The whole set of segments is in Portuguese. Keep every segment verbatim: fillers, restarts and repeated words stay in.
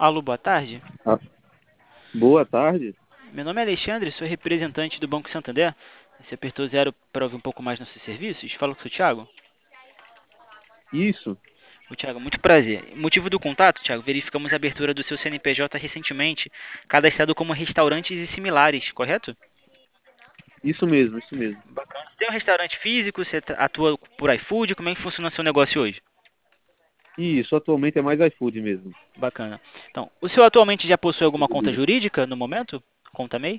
Alô, boa tarde. Ah, boa tarde. Meu nome é Alexandre, sou representante do Banco Santander. Você apertou zero para ouvir um pouco mais nossos serviços? Fala com o seu Thiago. Isso, O Thiago, muito prazer. Motivo do contato, Thiago, verificamos a abertura do seu C N P J recentemente, cadastrado como restaurantes e similares, correto? isso mesmo, isso mesmo. Bacana. Você tem um restaurante físico, você atua por iFood, como é que funciona o seu negócio hoje? Isso, atualmente é mais iFood mesmo. Bacana. Então, o senhor atualmente já possui alguma conta Delivery. jurídica no momento? Conta MEI?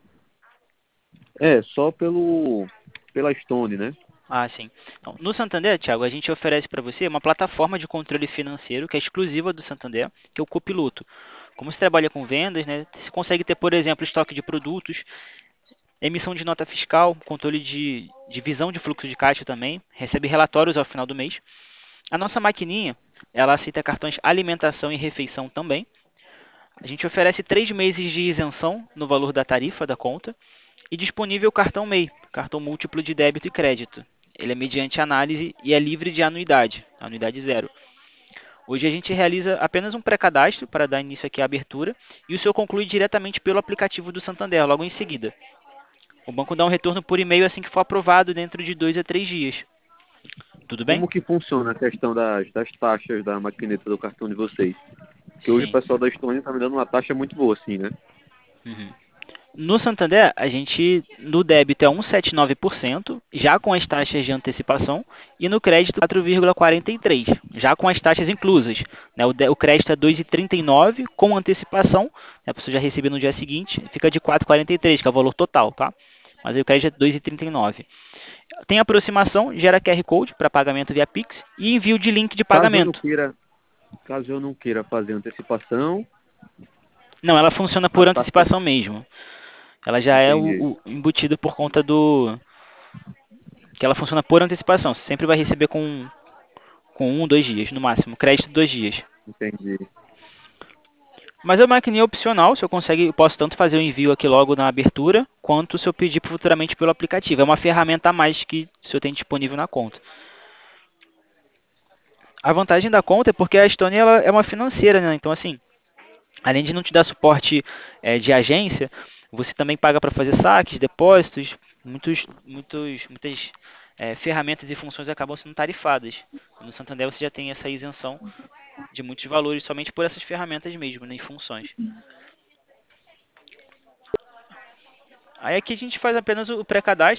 É, só pelo pela Stone, né? Ah, sim. Então, no Santander, Thiago, a gente oferece para você uma plataforma de controle financeiro que é exclusiva do Santander, que é o Copiloto. Como você trabalha com vendas, né, você consegue ter, por exemplo, estoque de produtos, emissão de nota fiscal, controle de, de visão de fluxo de caixa também, recebe relatórios ao final do mês. A nossa maquininha, ela aceita cartões alimentação e refeição também. A gente oferece três meses de isenção no valor da tarifa da conta e disponível o cartão MEI, cartão múltiplo de débito e crédito. Ele é mediante análise e é livre de anuidade, anuidade zero. Hoje a gente realiza apenas um pré-cadastro para dar início aqui à abertura e o senhor conclui diretamente pelo aplicativo do Santander, logo em seguida. O banco dá um retorno por e-mail assim que for aprovado dentro de dois a três dias. Tudo bem? Como que funciona a questão das, das taxas da maquineta do cartão de vocês? Porque hoje o Sim. pessoal da Stone tá me dando uma taxa muito boa, assim, né? Uhum. No Santander, a gente no débito é um vírgula setenta e nove por cento, já com as taxas de antecipação, e no crédito quatro vírgula quarenta e três por cento, já com as taxas inclusas. Né? O, de, o crédito é dois vírgula trinta e nove por cento, com antecipação, né? A pessoa já receber no dia seguinte, fica de quatro vírgula quarenta e três por cento, que é o valor total, tá? Mas aí o crédito é dois vírgula trinta e nove por cento. Tem aproximação, gera Q R Code para pagamento via Pix e envio de link de Caso eu não pagamento. queira, caso eu não queira fazer antecipação, Não, ela funciona a por taxa, antecipação mesmo. Ela já é o, entendi, o embutido por conta do, que ela funciona por antecipação. Você sempre vai receber com, com um, dois dias, no máximo. Crédito, dois dias. entendi. Mas a maquininha é opcional, se eu consegue, eu posso tanto fazer o envio aqui logo na abertura, quanto se eu pedir futuramente pelo aplicativo. É uma ferramenta a mais que o senhor tem disponível na conta. A vantagem da conta é porque a Stone ela é uma financeira, né? Então, assim, além de não te dar suporte é, de agência, você também paga para fazer saques, depósitos, muitos, muitos, muitas é, ferramentas e funções acabam sendo tarifadas. No Santander você já tem essa isenção de muitos valores somente por essas ferramentas mesmo, né, e funções. Aí aqui a gente faz apenas o pré-cadastro.